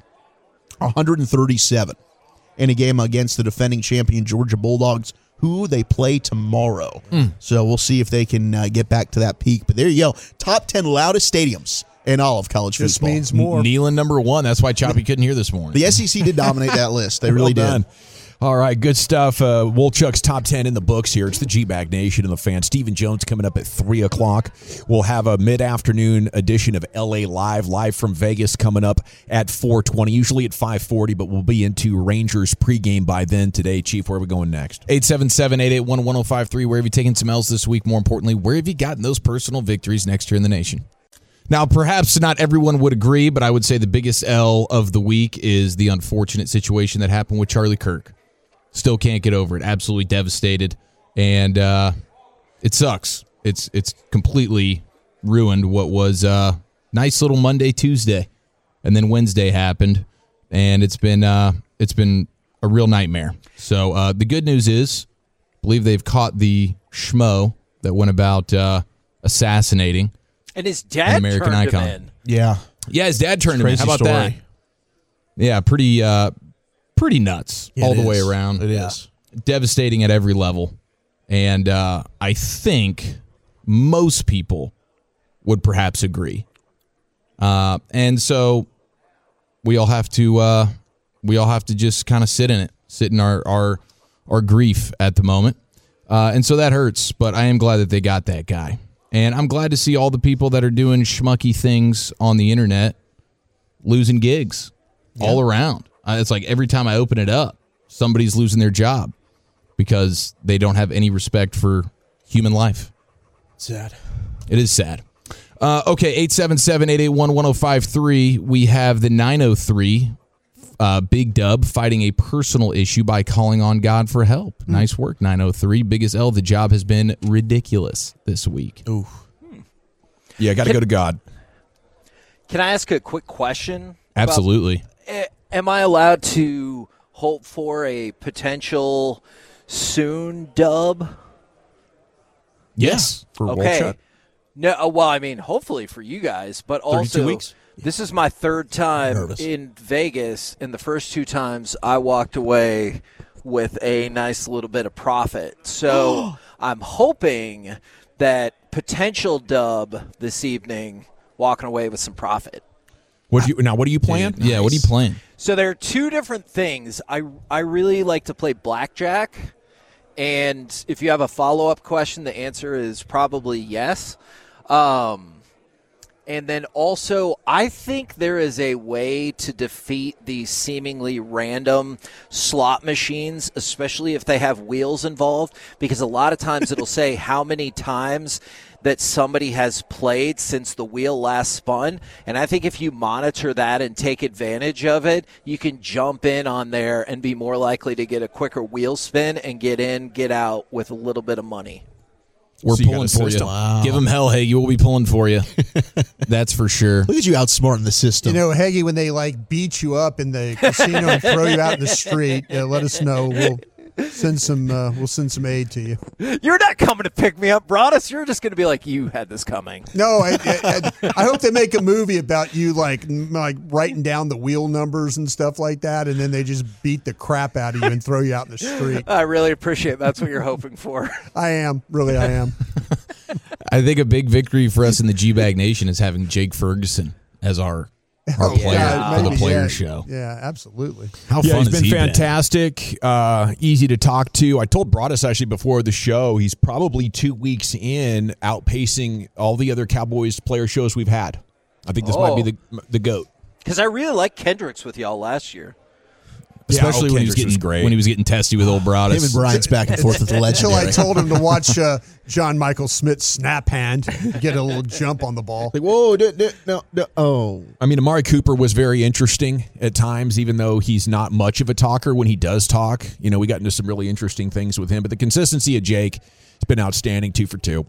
137, in a game against the defending champion Georgia Bulldogs, who they play tomorrow. So we'll see if they can get back to that peak. But there you go. Top 10 loudest stadiums in all of college Just football. means more. Neyland number 1. That's why Choppy couldn't hear this morning. The SEC did dominate that list. They really Well done. did. All right, good stuff. Woolchuck's top 10 in the books here. It's the G-Bag Nation and the fan. Stephen Jones coming up at 3 o'clock. We'll have a mid-afternoon edition of LA Live from Vegas coming up at 4:20, usually at 5:40, but we'll be into Rangers pregame by then today. Chief, where are we going next? 877-881-1053. Where have you taken some L's this week? More importantly, where have you gotten those personal victories next year in the nation? Now, perhaps not everyone would agree, but I would say the biggest L of the week is the unfortunate situation that happened with Charlie Kirk. Still can't get over it. Absolutely devastated. And it sucks. It's completely ruined what was a nice little Monday, Tuesday. And then Wednesday happened. And it's been a real nightmare. So the good news is, I believe they've caught the schmo that went about assassinating and his dad an American turned icon. him in. Yeah. Yeah, his dad turned him in. How Crazy about that? story. Yeah, pretty nuts all the way around. It is. Devastating at every level. And I think most people would perhaps agree. And so we all have to just kind of sit in our grief at the moment. And so that hurts, but I am glad that they got that guy. And I'm glad to see all the people that are doing schmucky things on the internet losing gigs all around. It's like every time I open it up, somebody's losing their job because they don't have any respect for human life. Sad. It is sad. Okay, 877-881-1053. We have the 903 Big Dub fighting a personal issue by calling on God for help. Nice work, 903. Biggest L, the job has been ridiculous this week. Ooh. Yeah, got to go to God. Can I ask a quick question? Absolutely. Am I allowed to hope for a potential soon dub? Yes. For okay. Wolchuk. No, well, I mean, hopefully for you guys, but 32 also weeks? This is my third time Nervous. in Vegas, and the first 2 times I walked away with a nice little bit of profit. So I'm hoping that potential dub this evening, walking away with some profit. What do you plan? Yeah, what are you playing? So there are 2 different things. I really like to play blackjack, and if you have a follow-up question, the answer is probably yes. And And then also, I think there is a way to defeat these seemingly random slot machines, especially if they have wheels involved, because a lot of times it'll say how many times that somebody has played since the wheel last spun. And I think if you monitor that and take advantage of it, you can jump in on there and be more likely to get a quicker wheel spin and get in, get out with a little bit of money. We're pulling for you. Wow. Give them hell, Hagee. We'll be pulling for you. That's for sure. Look at you outsmarting the system. You know, Hagee, when they beat you up in the casino and throw you out in the street, let us know. We'll send some aid to you. You're not coming to pick me up, Broadus. You're just going to be like, you had this coming. No, I hope they make a movie about you like writing down the wheel numbers and stuff like that, and then they just beat the crap out of you and throw you out in the street. I really appreciate it. That's what you're hoping for. I am. I think a big victory for us in the G-Bag Nation is having Jake Ferguson as our player for the player show. Yeah, absolutely. How fun he's has been he fantastic, easy to talk to. I told Broadus actually before the show, he's probably 2 weeks in, outpacing all the other Cowboys player shows we've had. I think this might be the GOAT. Because I really liked Kendricks with y'all last year. Especially when he was getting testy with old Broadus. Him and Brian's back and forth with the legendary. Until I told him to watch John Michael Smith's snap hand, get a little jump on the ball. Like, whoa, no. I mean, Amari Cooper was very interesting at times, even though he's not much of a talker. When he does talk, we got into some really interesting things with him. But the consistency of Jake has been outstanding, 2 for 2.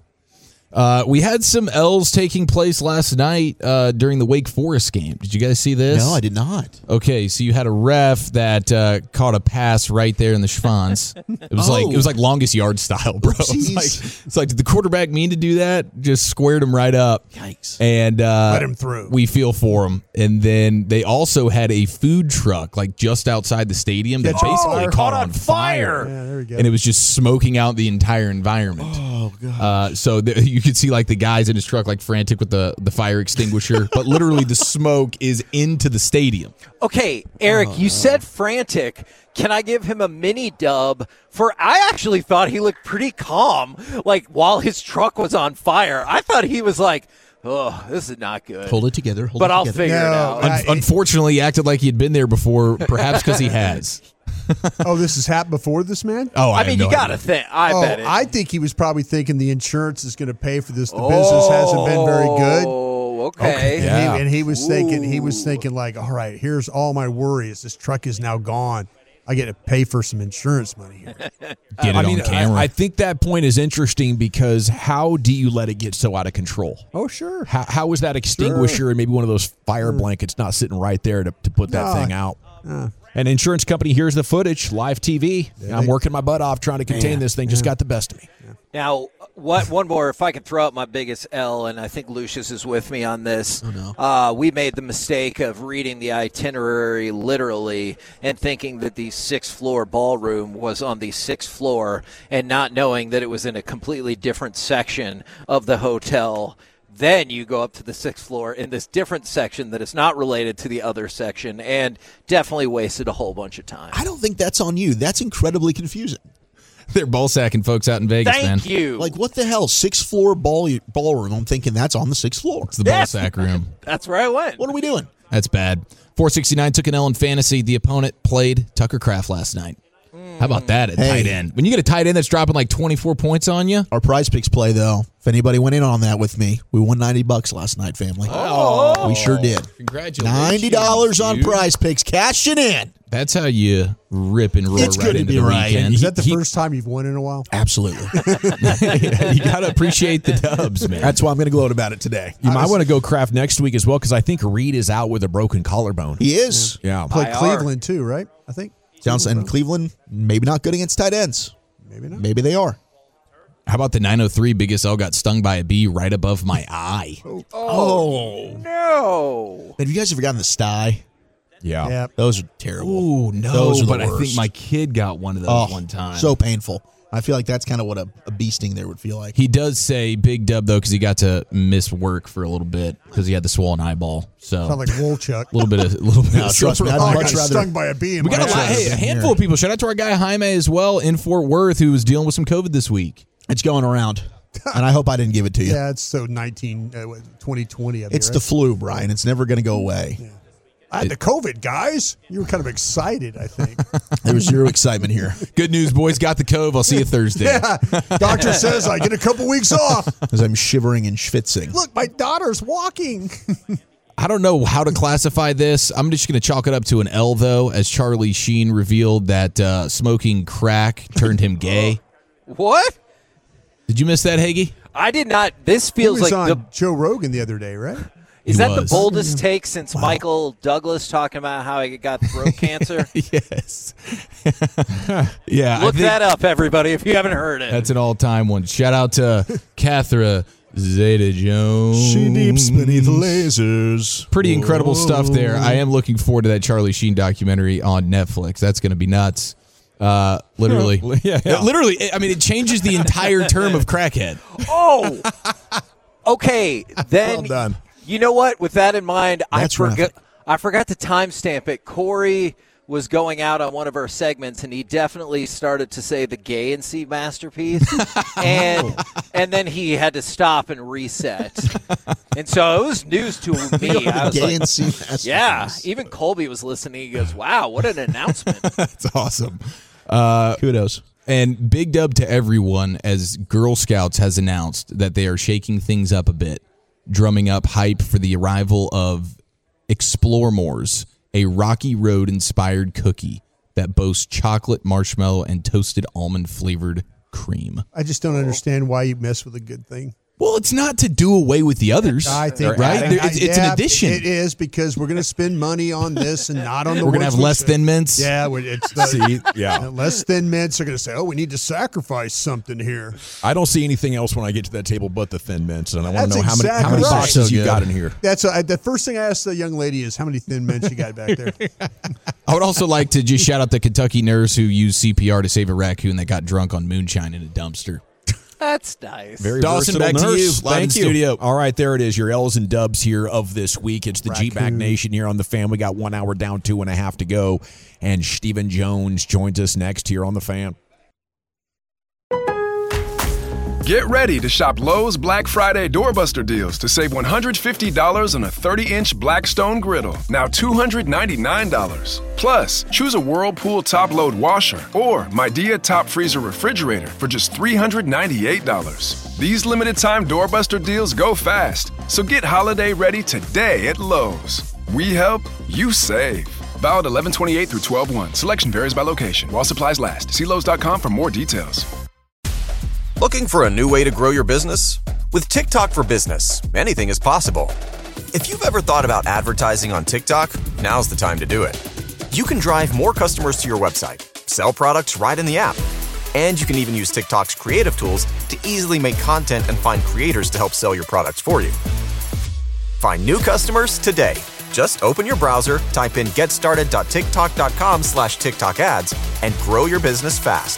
We had some L's taking place last night during the Wake Forest game. Did you guys see this? No, I did not. Okay, so you had a ref that caught a pass right there in the schwanz. It was like longest yard style, bro. It's like did the quarterback mean to do that? Just squared him right up. Yikes! And let him through. We feel for him. And then they also had a food truck just outside the stadium that basically caught on fire. Yeah, there we go. And it was just smoking out the entire environment. Oh god! You could see the guys in his truck frantic with the fire extinguisher, but literally the smoke is into the stadium. Okay, Eric, you said frantic. Can I give him a mini dub for I actually thought he looked pretty calm while his truck was on fire. I thought he was like, oh, this is not good. Hold it together. I'll figure it out. Unfortunately, he acted like he had been there before, perhaps because he has. Oh, this has happened before this man? Oh, I mean, you got to think. I bet it. I think he was probably thinking the insurance is going to pay for this. The business hasn't been very good. Oh, okay. And he was thinking like, all right, here's all my worries. This truck is now gone. I get to pay for some insurance money here. Get it on camera. I think that point is interesting because how do you let it get so out of control? Oh, sure. How is that extinguisher and maybe one of those fire blankets not sitting right there to put that thing out? An insurance company hears the footage, live TV. I'm working my butt off trying to contain this thing. Just got the best of me. Now, one more, if I can throw out my biggest L, and I think Lucius is with me on this. Oh, no. We made the mistake of reading the itinerary literally and thinking that the 6th floor ballroom was on the 6th floor and not knowing that it was in a completely different section of the hotel. Then you go up to the 6th floor in this different section that is not related to the other section and definitely wasted a whole bunch of time. I don't think that's on you. That's incredibly confusing. They're ball sacking folks out in Vegas, man. Thank you. Like, what the hell? 6th floor ballroom. I'm thinking that's on the 6th floor. It's the ball sack room. That's where I went. What are we doing? That's bad. 469 took an L in fantasy. The opponent played Tucker Kraft last night. How about that at tight end? When you get a tight end that's dropping 24 points on you. Our Prize Picks play, though, if anybody went in on that with me, we won $90 last night, family. Oh. We sure did. Congratulations. $90 on Prize Picks. Cash it in. That's how you rip and roll It's right good to into be the right. weekend. Is that the first time you've won in a while? Absolutely. You got to appreciate the dubs, man. That's why I'm going to gloat about it today. You might want to go Kraft next week as well because I think Reed is out with a broken collarbone. He is. Yeah. Played Cleveland too, right? I think. Johnson and Cleveland, maybe not good against tight ends. Maybe not. Maybe they are. How about the 903 biggest L got stung by a bee right above my eye? Oh, no. Have you guys ever gotten the sty? Yeah. Yep. Those are terrible. Ooh, no. Those are the but worst. I think my kid got one of those one time. So painful. I feel like that's kind of what a bee sting there would feel like. He does say big dub, though, because he got to miss work for a little bit because he had the swollen eyeball. So Sound like Wolchuk. a little bit of trust me, I'd I much got rather. stung by a bee in We my got eye. a handful of people. Shout out to our guy Jaime as well in Fort Worth who was dealing with some COVID this week. It's going around. And I hope I didn't give it to you. Yeah, it's so 2020 of It's the flu, Brian. It's never going to go away. Yeah. I had the COVID, guys. You were kind of excited, I think. There was zero excitement here. Good news, boys. Got the cove. I'll see you Thursday. Yeah. Doctor says I get a couple weeks off. As I'm shivering and schwitzing. Look, my daughter's walking. I don't know how to classify this. I'm just going to chalk it up to an L, though, as Charlie Sheen revealed that smoking crack turned him gay. What? Did you miss that, Hagee? I did not. This feels he was like on Joe Rogan the other day, right? Is that the boldest take since Michael Douglas talking about how he got throat cancer? Yes. Yeah. Look that up, everybody, if you haven't heard it. That's an all-time one. Shout out to Catherine Zeta-Jones. She deeps beneath lasers. Pretty incredible stuff there. I am looking forward to that Charlie Sheen documentary on Netflix. That's going to be nuts. Literally. Literally. I mean, it changes the entire term of crackhead. Oh. Okay. Then. Well done. You know what? With that in mind, I rapid. forgot to timestamp it. Corey was going out on one of our segments, and he definitely started to say the Gay and C masterpiece, and then he had to stop and reset. And so it was news to me. I was Gay like, and C masterpiece. yeah, even Colby was listening. He goes, "Wow, what an announcement!" That's awesome. Kudos. And big dub to everyone as Girl Scouts has announced that they are shaking things up a bit, drumming up hype for the arrival of Explore-Mores, a Rocky Road-inspired cookie that boasts chocolate, marshmallow, and toasted almond-flavored cream. I just don't understand why you mess with a good thing. Well, it's not to do away with the others. I think right? It's an addition. It is, because we're going to spend money on this and not on the. We're going to have less Thin Mints. Yeah, it's less Thin Mints. They're going to say, "Oh, we need to sacrifice something here." I don't see anything else when I get to that table but the Thin Mints, and I want to know That's how many exactly right. boxes you got in here. That's the first thing I asked the young lady is how many Thin Mints you got back there. I would also like to just shout out the Kentucky nurse who used CPR to save a raccoon that got drunk on moonshine in a dumpster. That's nice. Very Dawson, back nurse. to you. Live in Thank you. studio. All right, there it is. Your L's and dubs here of this week. It's the G-Back Nation here on the Fan. We got 1 hour down, 2.5 to go. And Stephen Jones joins us next here on the Fan. Get ready to shop Lowe's Black Friday doorbuster deals to save $150 on a 30-inch Blackstone griddle, now $299. Plus, choose a Whirlpool top-load washer or Midea top freezer refrigerator for just $398. These limited-time doorbuster deals go fast, so get holiday ready today at Lowe's. We help, you save. Valid 11/28 through 12/1. Selection varies by location. While supplies last. See Lowe's.com for more details. Looking for a new way to grow your business? With TikTok for Business, anything is possible. If you've ever thought about advertising on TikTok, now's the time to do it. You can drive more customers to your website, sell products right in the app, and you can even use TikTok's creative tools to easily make content and find creators to help sell your products for you. Find new customers today. Just open your browser, type in getstarted.tiktok.com/TikTok ads, and grow your business fast.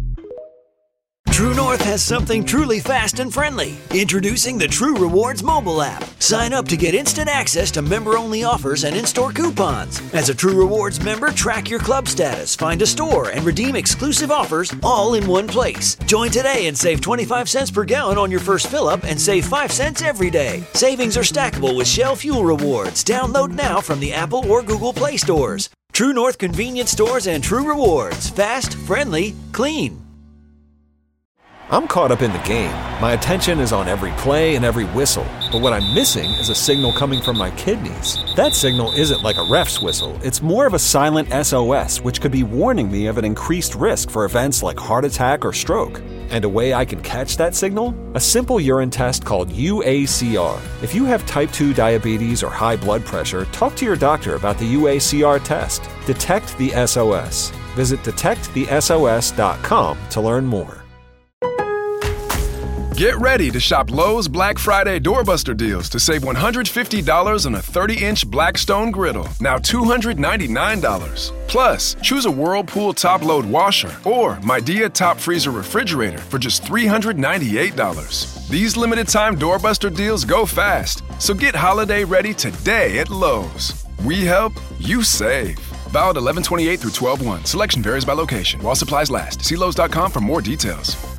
True North has something truly fast and friendly. Introducing the True Rewards mobile app. Sign up to get instant access to member-only offers and in-store coupons. As a True Rewards member, track your club status, find a store, and redeem exclusive offers all in one place. Join today and save 25 cents per gallon on your first fill-up and save 5 cents every day. Savings are stackable with Shell Fuel Rewards. Download now from the Apple or Google Play stores. True North convenience stores and True Rewards. Fast, friendly, clean. I'm caught up in the game. My attention is on every play and every whistle. But what I'm missing is a signal coming from my kidneys. That signal isn't like a ref's whistle. It's more of a silent SOS, which could be warning me of an increased risk for events like heart attack or stroke. And a way I can catch that signal? A simple urine test called UACR. If you have type 2 diabetes or high blood pressure, talk to your doctor about the UACR test. Detect the SOS. Visit detectthesos.com to learn more. Get ready to shop Lowe's Black Friday doorbuster deals to save $150 on a 30-inch Blackstone griddle, now $299. Plus, choose a Whirlpool top-load washer or Midea top freezer refrigerator for just $398. These limited-time doorbuster deals go fast, so get holiday ready today at Lowe's. We help, you save. Valid 11/28 through 12/1. Selection varies by location. While supplies last. See Lowe's.com for more details.